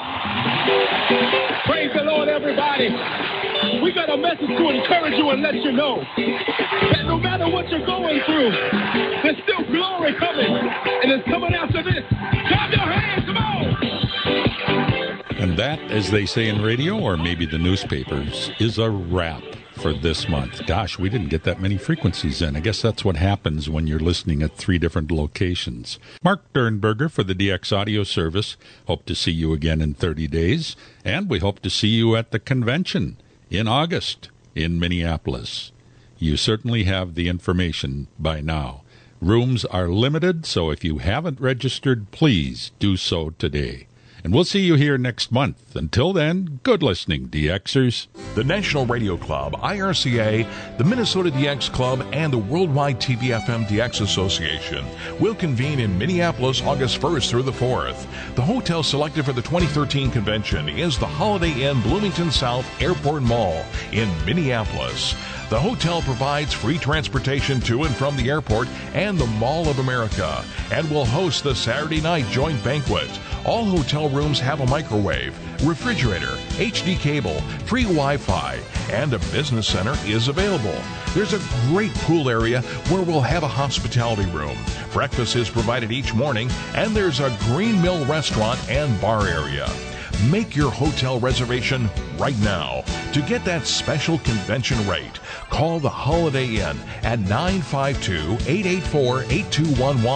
Praise the Lord, everybody. We got a message to encourage you and let you know that no matter what you're going through, there's still glory coming, and it's coming after this. Clap your hands, come on! And that, as they say in radio, or maybe the newspapers, is a wrap for this month. Gosh, we didn't get that many frequencies in. I guess that's what happens when you're listening at 3 different locations. Mark Dernberger for the DX Audio Service. Hope to see you again in 30 days. And we hope to see you at the convention in August in Minneapolis. You certainly have the information by now. Rooms are limited, so if you haven't registered, please do so today. And we'll see you here next month. Until then, good listening, DXers. The National Radio Club, IRCA, the Minnesota DX Club, and the Worldwide TV/FM DX Association will convene in Minneapolis August 1st through the 4th. The hotel selected for the 2013 convention is the Holiday Inn Bloomington South Airport Mall in Minneapolis. The hotel provides free transportation to and from the airport and the Mall of America and will host the Saturday night joint banquet. All hotel rooms have a microwave, refrigerator, HD cable, free Wi-Fi, and a business center is available. There's a great pool area where we'll have a hospitality room. Breakfast is provided each morning, and there's a Green Mill restaurant and bar area. Make your hotel reservation right now. To get that special convention rate, call the Holiday Inn at 952-884-8211.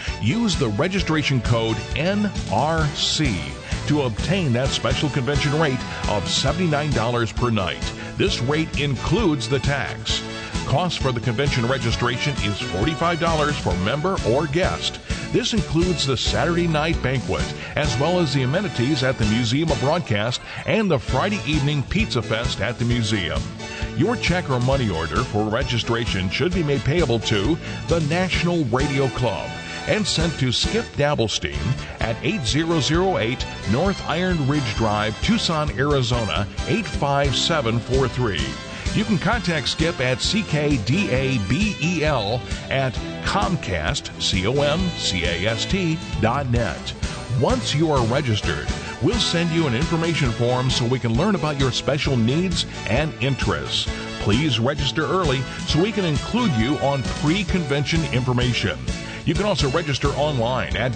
use the registration code NRC to obtain that special convention rate of $79 per night. This rate includes the tax. Cost for the convention registration is $45 for member or guest. This includes the Saturday night banquet, as well as the amenities at the Museum of Broadcast and the Friday evening Pizza Fest at the museum. Your check or money order for registration should be made payable to the National Radio Club and sent to Skip Dabblestein at 8008 North Iron Ridge Drive, Tucson, Arizona 85743. You can contact Skip at CKDABEL at Comcast, COMCAST.net. Once you are registered, we'll send you an information form so we can learn about your special needs and interests. Please register early so we can include you on pre-convention information. You can also register online at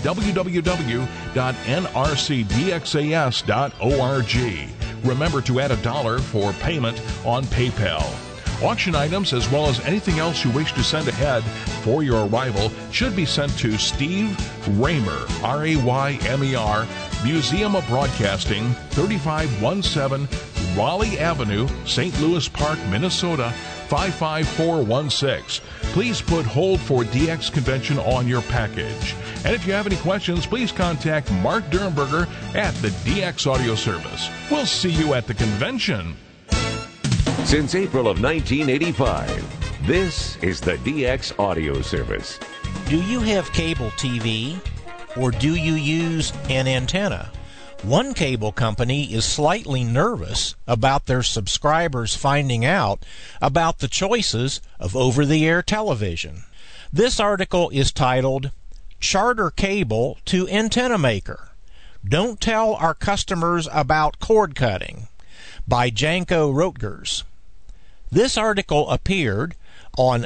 www.nrcdxas.org. Remember to add $1 for payment on PayPal. Auction items, as well as anything else you wish to send ahead for your arrival, should be sent to Steve Raymer, R-A-Y-M-E-R, Museum of Broadcasting, 3517 Raleigh Avenue, St. Louis Park, Minnesota, 55416. Please put hold for DX Convention on your package. And if you have any questions, please contact Mark Dernberger at the DX Audio Service. We'll see you at the convention. Since April of 1985, this is the DX Audio Service. Do you have cable TV, or do you use an antenna? One cable company is slightly nervous about their subscribers finding out about the choices of over-the-air television. This article is titled, Charter Cable to Antenna Maker. Don't Tell Our Customers About Cord Cutting, by Janko Rotgers. This article appeared on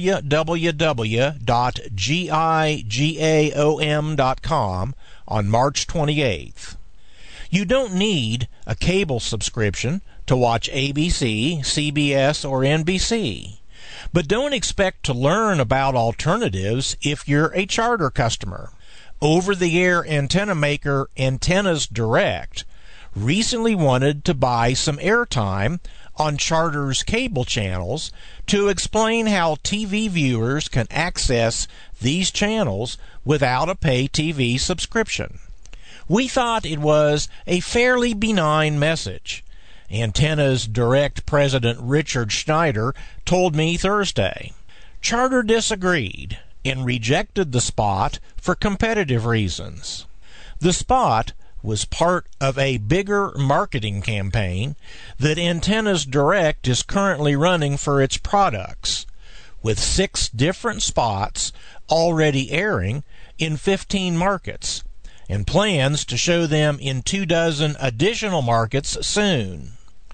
www.gigaom.com on March 28th. You don't need a cable subscription to watch ABC, CBS, or NBC. But don't expect to learn about alternatives if you're a Charter customer. Over-the-air antenna maker Antennas Direct recently wanted to buy some airtime on Charter's cable channels to explain how TV viewers can access these channels without a pay TV subscription. We thought it was a fairly benign message. Antennas Direct President Richard Schneider told me Thursday. Charter disagreed and rejected the spot for competitive reasons. The spot was part of a bigger marketing campaign that Antennas Direct is currently running for its products, with 6 different spots already airing in 15 markets, and plans to show them in 24 additional markets soon.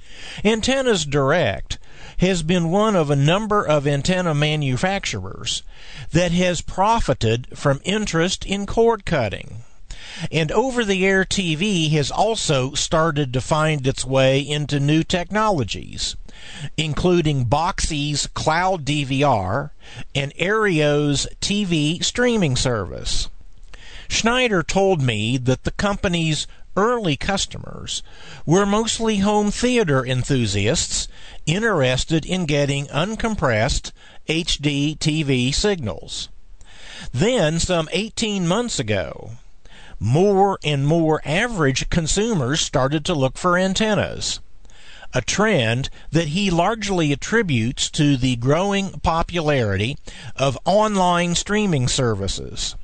Antennas Direct has been one of a number of antenna manufacturers that has profited from interest in cord cutting. And over-the-air TV has also started to find its way into new technologies, including Boxee's Cloud DVR and Aereo's TV streaming service. Schneider told me that the company's early customers were mostly home theater enthusiasts interested in getting uncompressed HD TV signals. Then, some 18 months ago, more and more average consumers started to look for antennas, a trend that he largely attributes to the growing popularity of online streaming services.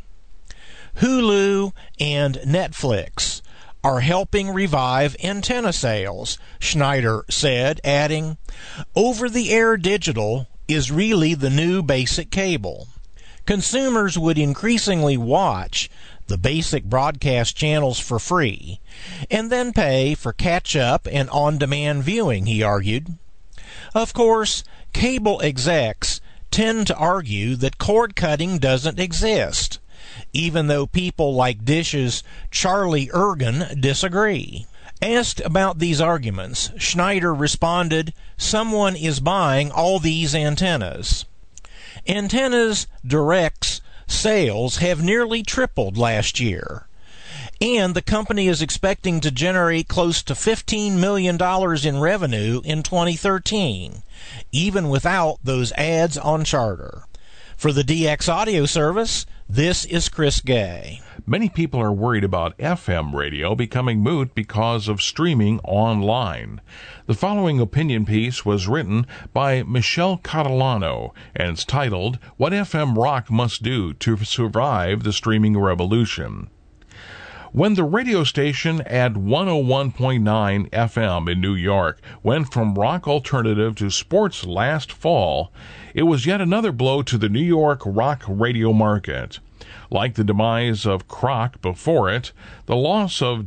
Hulu and Netflix are helping revive antenna sales, Schneider said, adding, over-the-air digital is really the new basic cable. Consumers would increasingly watch the basic broadcast channels for free and then pay for catch-up and on-demand viewing, he argued. Of course, cable execs tend to argue that cord cutting doesn't exist, even though people like Dish's Charlie Ergen disagree. Asked about these arguments, Schneider responded, someone is buying all these antennas. Antennas Direct's Sales have nearly tripled last year. And the company is expecting to generate close to $15 million in revenue in 2013, even without those ads on Charter. For the DX Audio Service, this is Chris Gay. Many people are worried about FM radio becoming moot because of streaming online. The following opinion piece was written by Michelle Catalano and it's titled, What FM Rock Must Do to Survive the Streaming Revolution. When the radio station at 101.9 FM in New York went from rock alternative to sports last fall, it was yet another blow to the New York rock radio market. Like the demise of Croc before it, the loss of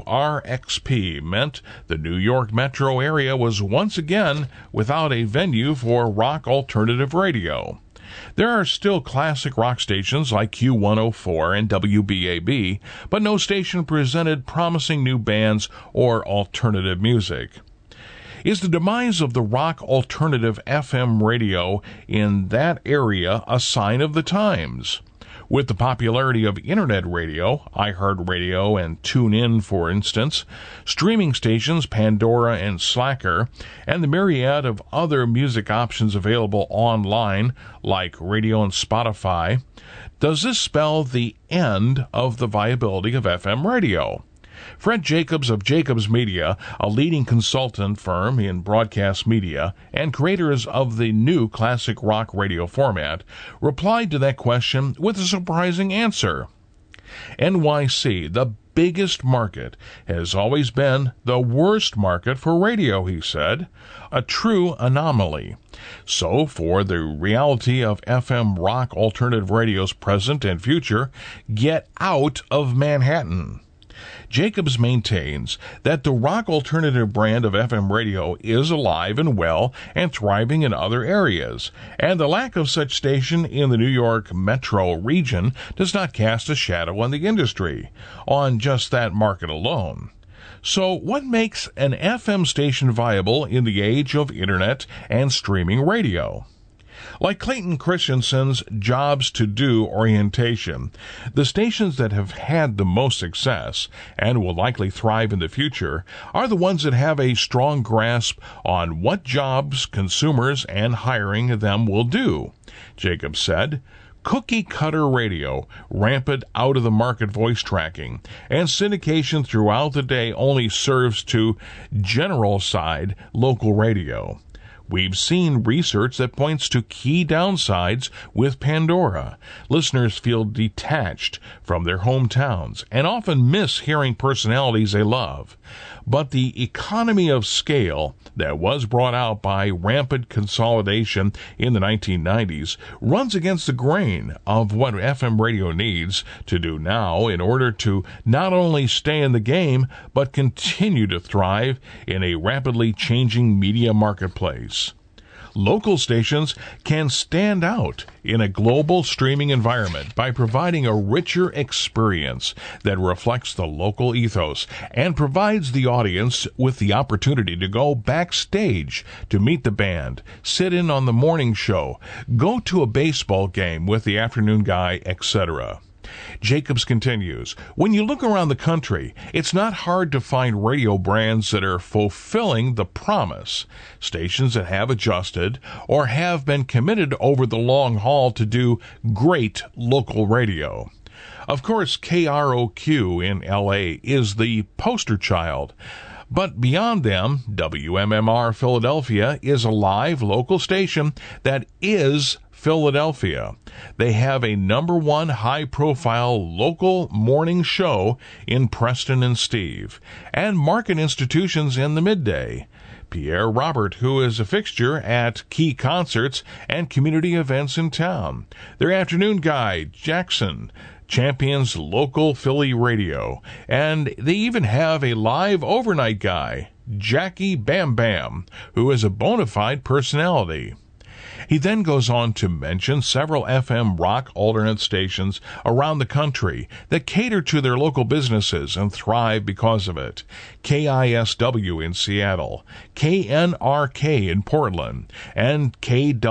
WRXP meant the New York metro area was once again without a venue for rock alternative radio. There are still classic rock stations like Q104 and WBAB, but no station presented promising new bands or alternative music. Is the demise of the rock alternative FM radio in that area a sign of the times? With the popularity of internet radio, iHeartRadio and TuneIn, for instance, streaming stations Pandora and Slacker, and the myriad of other music options available online, like radio and Spotify, does this spell the end of the viability of FM radio? Fred Jacobs of Jacobs Media, a leading consultant firm in broadcast media and creators of the new classic rock radio format, replied to that question with a surprising answer. NYC, the biggest market, has always been the worst market for radio, he said, a true anomaly. So, for the reality of FM rock alternative radio's present and future, get out of Manhattan. Jacobs maintains that the rock alternative brand of FM radio is alive and well and thriving in other areas, and the lack of such station in the New York metro region does not cast a shadow on the industry, on just that market alone. So what makes an FM station viable in the age of internet and streaming radio? Like Clayton Christensen's Jobs to Do orientation, the stations that have had the most success and will likely thrive in the future are the ones that have a strong grasp on what jobs consumers and hiring them will do. Jacobs said, cookie-cutter radio, rampant out-of-the-market voice tracking, and syndication throughout the day only serves to general-side local radio. We've seen research that points to key downsides with Pandora. Listeners feel detached from their hometowns and often miss hearing personalities they love. But the economy of scale that was brought out by rampant consolidation in the 1990s runs against the grain of what FM radio needs to do now in order to not only stay in the game, but continue to thrive in a rapidly changing media marketplace. Local stations can stand out in a global streaming environment by providing a richer experience that reflects the local ethos and provides the audience with the opportunity to go backstage to meet the band, sit in on the morning show, go to a baseball game with the afternoon guy, etc. Jacobs continues, when you look around the country, it's not hard to find radio brands that are fulfilling the promise, stations that have adjusted or have been committed over the long haul to do great local radio. Of course, KROQ in LA is the poster child. But beyond them, WMMR Philadelphia is a live local station that is Philadelphia. They have a #1 high-profile local morning show in Preston and Steve, and market institutions in the midday. Pierre Robert, who is a fixture at key concerts and community events in town. Their afternoon guy, Jackson, champions local Philly radio, and they even have a live overnight guy, Jackie Bam Bam, who is a bona fide personality. He then goes on to mention several FM rock alternate stations around the country that cater to their local businesses and thrive because of it. KISW in Seattle, KNRK in Portland, and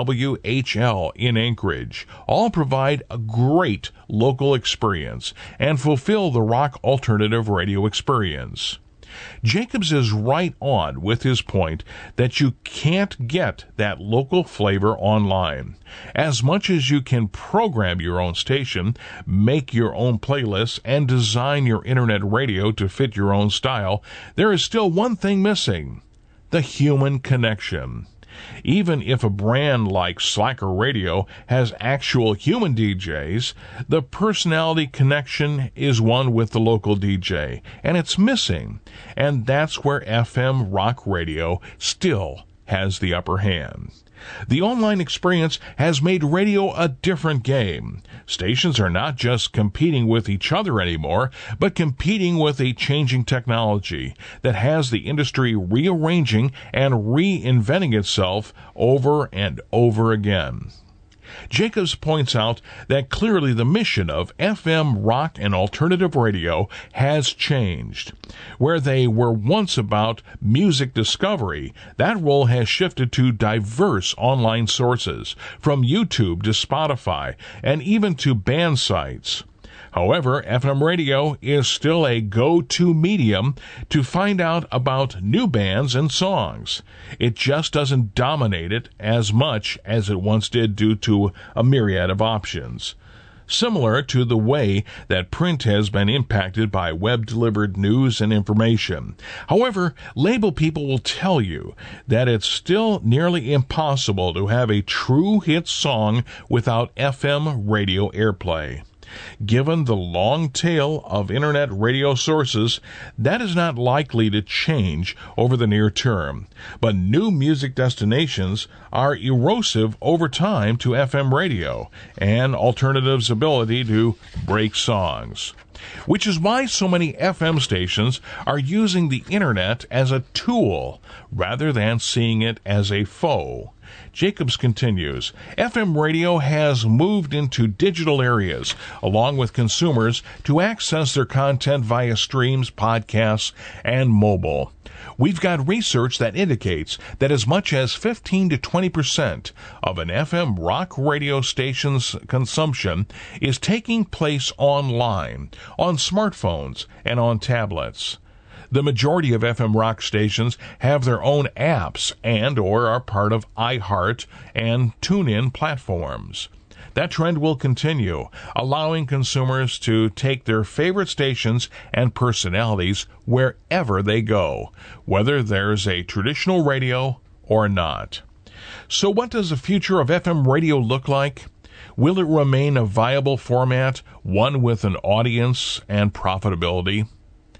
KWHL in Anchorage all provide a great local experience and fulfill the rock alternative radio experience. Jacobs is right on with his point that you can't get that local flavor online. As much as you can program your own station, make your own playlists, and design your internet radio to fit your own style, there is still one thing missing: the human connection. Even if a brand like Slacker Radio has actual human DJs, the personality connection is one with the local DJ, and it's missing. And that's where FM rock radio still has the upper hand. The online experience has made radio a different game. Stations are not just competing with each other anymore, but competing with a changing technology that has the industry rearranging and reinventing itself over and over again. Jacobs points out that clearly the mission of FM rock and alternative radio has changed. Where they were once about music discovery, that role has shifted to diverse online sources, from YouTube to Spotify, and even to band sites. However, FM radio is still a go-to medium to find out about new bands and songs. It just doesn't dominate it as much as it once did due to a myriad of options. Similar to the way that print has been impacted by web-delivered news and information. However, label people will tell you that it's still nearly impossible to have a true hit song without FM radio airplay. Given the long tail of internet radio sources, that is not likely to change over the near term. But new music destinations are erosive over time to FM radio and alternatives' ability to break songs. Which is why so many FM stations are using the internet as a tool rather than seeing it as a foe. Jacobs continues, FM radio has moved into digital areas, along with consumers, to access their content via streams, podcasts, and mobile. We've got research that indicates that as much as 15 to 20% of an FM rock radio station's consumption is taking place online, on smartphones, and on tablets. The majority of FM rock stations have their own apps and or are part of iHeart and TuneIn platforms. That trend will continue, allowing consumers to take their favorite stations and personalities wherever they go, whether there's a traditional radio or not. So what does the future of FM radio look like? Will it remain a viable format, one with an audience and profitability?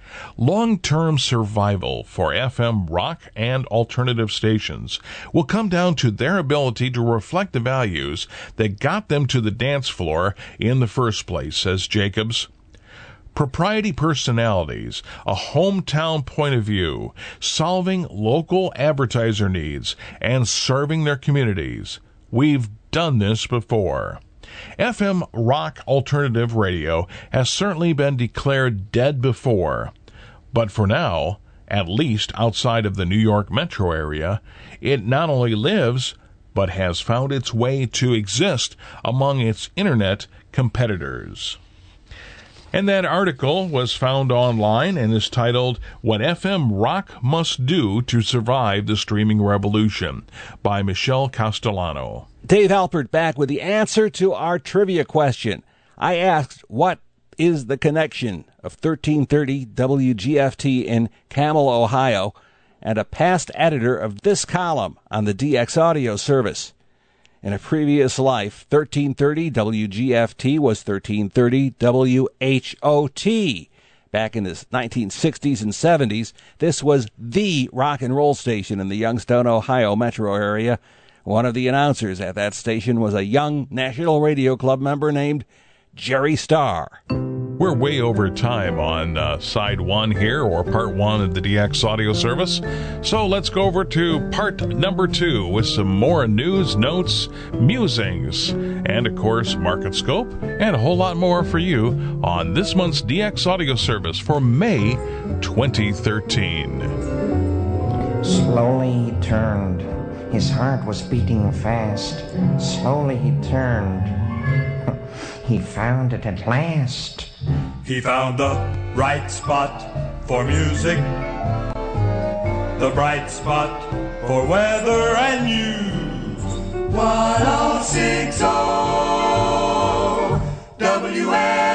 Long-term survival for FM rock and alternative stations will come down to their ability to reflect the values that got them to the dance floor in the first place, says Jacobs. Propriety personalities, a hometown point of view, solving local advertiser needs, and serving their communities. We've done this before. FM rock alternative radio has certainly been declared dead before. But for now, at least outside of the New York metro area, it not only lives, but has found its way to exist among its internet competitors. And that article was found online and is titled, What FM Rock Must Do to Survive the Streaming Revolution, by Michelle Castellano. Dave Alpert back with the answer to our trivia question. I asked, what is the connection of 1330 WGFT in Camel, Ohio, and a past editor of this column on the DX audio service? In a previous life, 1330 WGFT was 1330 WHOT. Back in the 1960s and 70s, this was the rock and roll station in the Youngstown, Ohio metro area. One of the announcers at that station was a young National Radio Club member named Jerry Starr. We're way over time on side one here, or part one of the DX audio service. So let's go over to part number two with some more news, notes, musings, and of course, Market Scope, and a whole lot more for you on this month's DX audio service for May 2013. Slowly he turned. His heart was beating fast. Slowly he turned. He found it at last. He found the right spot for music, the bright spot for weather and news. 1060 WM.